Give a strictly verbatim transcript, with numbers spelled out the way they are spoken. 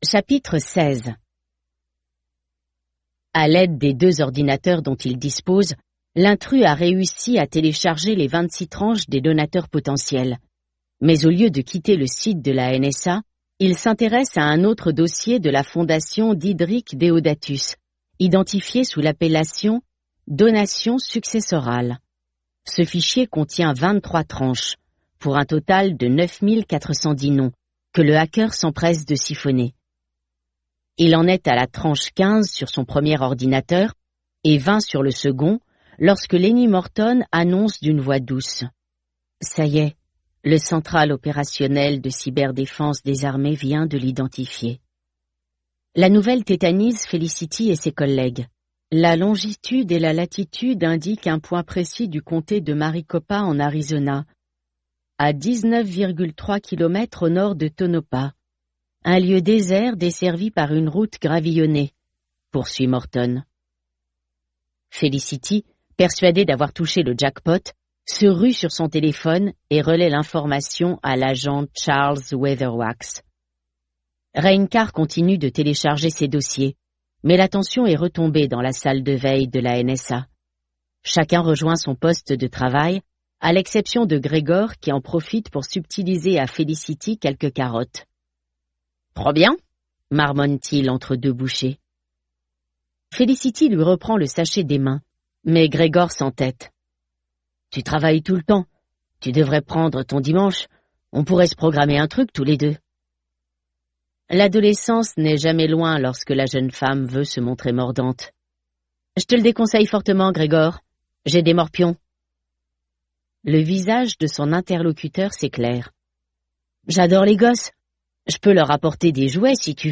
Chapitre seize. À l'aide des deux ordinateurs dont il dispose, l'intrus a réussi à télécharger les vingt-six tranches des donateurs potentiels. Mais au lieu de quitter le site de la N S A, il s'intéresse à un autre dossier de la fondation Diedrich Deodatus, identifié sous l'appellation « donation successorale ». Ce fichier contient vingt-trois tranches, pour un total de neuf mille quatre cent dix noms, que le hacker s'empresse de siphonner. Il en est à la tranche quinze sur son premier ordinateur et vingt sur le second, lorsque Lenny Morton annonce d'une voix douce. Ça y est, le central opérationnel de cyberdéfense des armées vient de l'identifier. La nouvelle tétanise Felicity et ses collègues. La longitude et la latitude indiquent un point précis du comté de Maricopa en Arizona, à dix-neuf virgule trois kilomètres au nord de Tonopah. Un lieu désert desservi par une route gravillonnée, poursuit Morton. Felicity, persuadée d'avoir touché le jackpot, se rue sur son téléphone et relaie l'information à l'agent Charles Weatherwax. Reincar continue de télécharger ses dossiers, mais l'attention est retombée dans la salle de veille de la N S A. Chacun rejoint son poste de travail, à l'exception de Grégor qui en profite pour subtiliser à Felicity quelques carottes. « Trop bien » marmonne-t-il entre deux bouchées. Felicity lui reprend le sachet des mains, mais Grégor s'entête. « Tu travailles tout le temps. Tu devrais prendre ton dimanche. On pourrait se programmer un truc tous les deux. » L'adolescence n'est jamais loin lorsque la jeune femme veut se montrer mordante. « Je te le déconseille fortement, Grégor. J'ai des morpions. » Le visage de son interlocuteur s'éclaire. « J'adore les gosses. Je peux leur apporter des jouets si tu veux. »